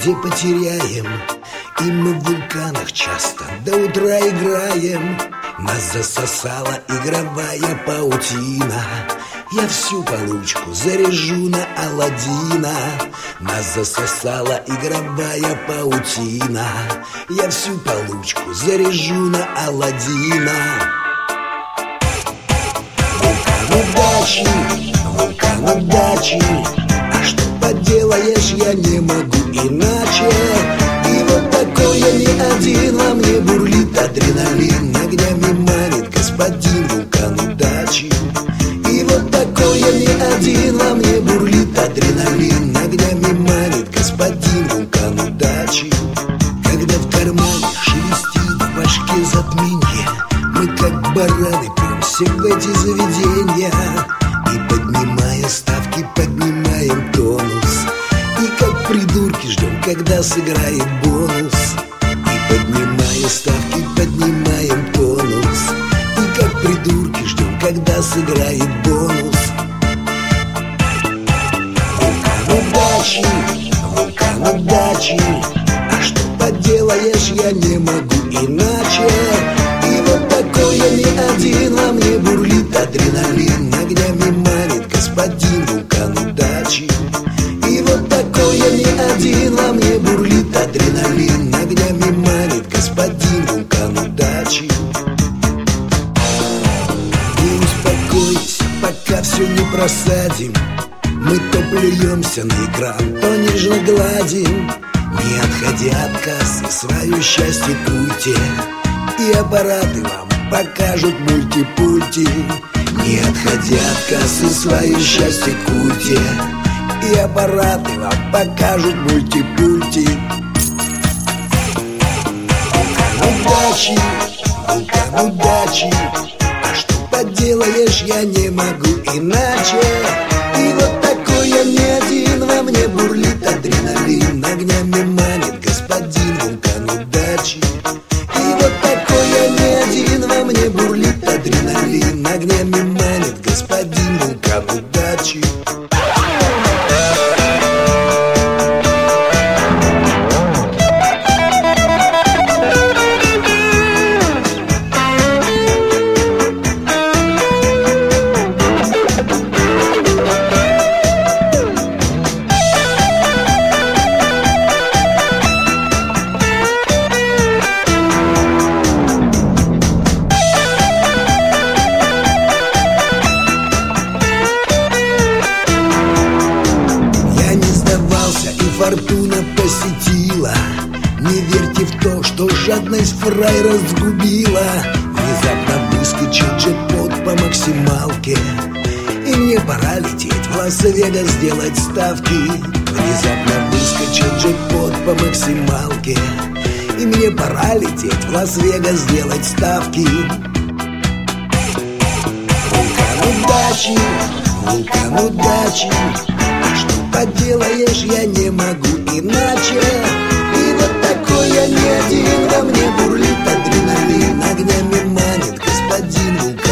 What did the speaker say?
все потеряем. И мы в вулканах часто до утра играем. Нас засосала игровая паутина. Я всю получку заряжу на Аладдина. Нас засосала игровая паутина. Я всю получку заряжу на Аладдина. Вулкан удачи, а что поделаешь, я не могу иначе. И вот такой я не один, во мне бурлит адреналин. Огнями манит господин вулкан удачи. И вот такой я не один, во мне бурлит адреналин. Огнями манит господин вулкан удачи. Когда в кармане шелестит, в башке затмение, мы как бараны премся в эти заведения. И поднимая ставки, поднимаем тонус. И как придурки ждем, когда сыграет бонус. И поднимая ставки, поднимаем тонус. И как придурки ждем, когда сыграет бонус. Вулкан удачи, а что поделаешь, я не могу иначе. И вот такой я не один, во мне бурлит адреналин. Огнями манит господин вулкан удачи. И вот такой я не один, во мне бурлит адреналин. Огнями манит господин вулкан удачи. Не успокойтесь, пока все не просадим. Мы то плюемся на экран, то нежно гладим. Не отходя от кассы, свое счастье куйте. И аппараты вам покажут мультипульти. Не отходя от кассы, свое счастье куйте. И аппараты вам покажут мультипульти. Вулкан удачи, а что поделаешь, я не могу иначе. И вот такой я не один, во мне бурлит адреналин. Огнями манит господин вулкан удачи. И вот такой я не один, во мне бурлит адреналин. Огнями манит господин вулкан удачи. Фортуна посетила. Не верьте в то, что жадность фрайра сгубила. Внезапно выскочил джекпот по максималке. И мне пора лететь в Лас-Вегас сделать ставки. Внезапно выскочил джекпот по максималке. И мне пора лететь в Лас-Вегас сделать ставки. Вулкан удачи, а что поделаешь, я не могу иначе. И вот такой я не один, во мне бурлит адреналин. Огнями манит господин вулкан